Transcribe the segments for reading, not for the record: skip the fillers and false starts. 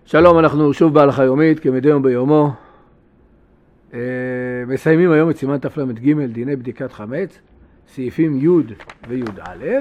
שלום, אנחנו שוב בהלכה יומית, כמדי יום ביומו. מסיימים היום את סימן תל"ג, דיני בדיקת חמץ, סעיפים י' וי"א,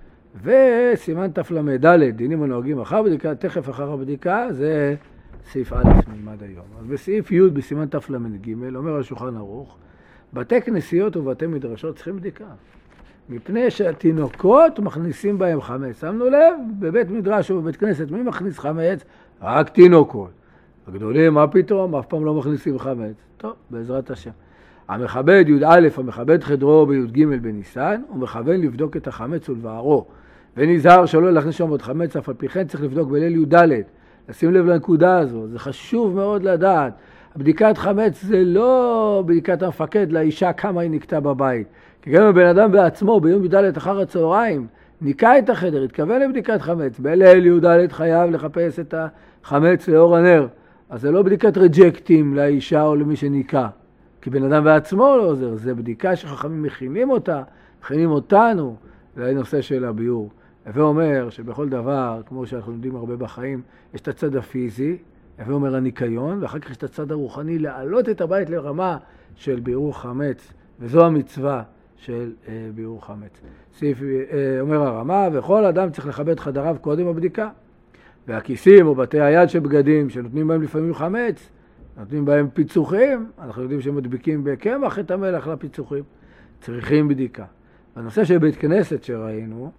וסימן תל"ד, דינים הנוהגים אחר בדיקה, תכף אחר הבדיקה, זה סעיף א' נלמד היום. אז בסעיף י' בסימן תל"ג, אומר השולחן ערוך, בתי כנסיות ובתי מדרשות צריכים בדיקה. מפני שהתינוקות מכניסים בהם חמץ. שמנו לב, בבית מדרש ובבית כנסת, מי מכניס חמץ? רק תינוקות. הגדולים, מה פתאום? אף פעם לא מכניסים חמץ. טוב, בעזרת השם. המכבד י"א, המכבד חדרו בי"ג בניסן, הוא מכוון לבדוק את החמץ ולבערו. ונזהר שלא להכניס שם עוד חמץ, אף על פי כן צריך לבדוק בליל י"ד. לשים לב לנקודה הזו, זה חשוב מאוד לדעת. בדיקת חמץ זה לא בדיקת המפקד לאישה כמה היא נקטה בבית. כי גם הבן אדם בעצמו ביום י"ד אחר הצהריים ניקה את החדר, התכוון לבדיקת חמץ. בליל י"ד חייב לחפש את החמץ לאור הנר. אז זה לא בדיקת רג'קטים לאישה או למי שניקה. כי בן אדם בעצמו לא עוזר. זה בדיקה שחכמים מכינים אותה, מכינים אותנו לנושא של הביאור. הווה אומר שבכל דבר, כמו שאנחנו יודעים הרבה בחיים, יש את הצד הפיזי, הווה אומר הניקיון, ואחר כך יש את הצד הרוחני, להעלות את הבית לרמה של ביאור חמץ, וזו המצווה של ביאור חמץ. סעיף אומר הרמה, וכל אדם צריך לכבד חדריו קודם הבדיקה. והכיסים או בתי היד של בגדים, שנותנים בהם לפעמים חמץ, נותנים בהם פיצוחים, אנחנו יודעים שמדביקים בקמח את המלח לפיצוחים, צריכים בדיקה. בנושא של בית כנסת שראינו,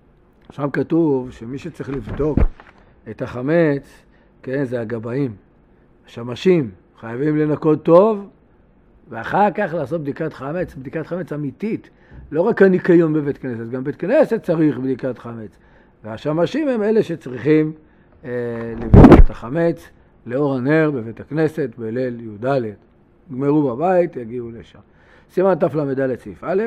שם כתוב שמי שצריך לבדוק את החמץ, כן, זה הגבאים, השמשים, חייבים לנקות טוב, ואחר כך לעשות בדיקת חמץ אמיתית. לא רק הניקיון בבית כנסת, גם בית כנסת צריך בדיקת חמץ. והשמשים הם אלה שצריכים לבדוק את החמץ לאור הנר בבית הכנסת בליל י"ד. גמרו בבית, יגיעו לשם. סימן תל"ד סעיף א',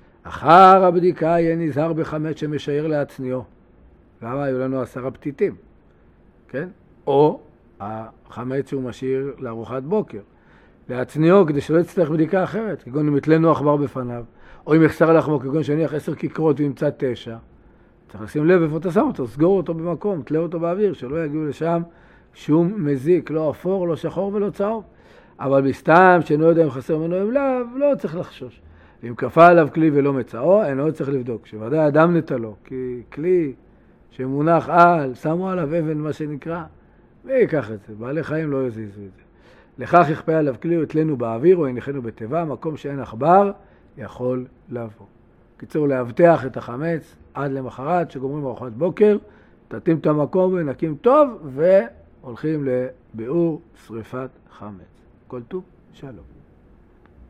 אחר הבדיקה יהיה נזהר בחמץ שמשאיר להצניעו. למה? היו לנו 10 פתיתים, כן? או החמץ שהוא משאיר לארוחת בוקר. להצניעו כדי שלא יצטרך בדיקה אחרת, כגון אם יתלנו עכבר בפניו, או אם יחסר לחמו, כגון שניח 10 כיכרות וימצא 9. צריך לשים לב איפה אתה שם אותו, סגור אותו במקום, תלה אותו באוויר, שלא יגיעו לשם שום מזיק, לא אפור, לא שחור ולא צהוב. אבל בסתם שאינו יודע אם חסר ממנו אם לאו, לא צריך לחשוש. אם כפה עליו כלי ולא מצאו, אינו צריך לבדוק. שוודאי אדם נטלו, כי כלי שמונח על, שמו עליו אבן מה שנקרא, ויקח את זה, בעלי חיים לא יזיזו את זה. לכך יכפה עליו כלי או יתלנו באוויר או יניחנו בטבע, מקום שאין עכבר יכול לבוא. קיצור, להבטח את החמץ עד למחרת שגומרים ארוחת בוקר, תתאים את המקום ונקים טוב והולכים לביאור שריפת חמץ. כל טוב, שלום.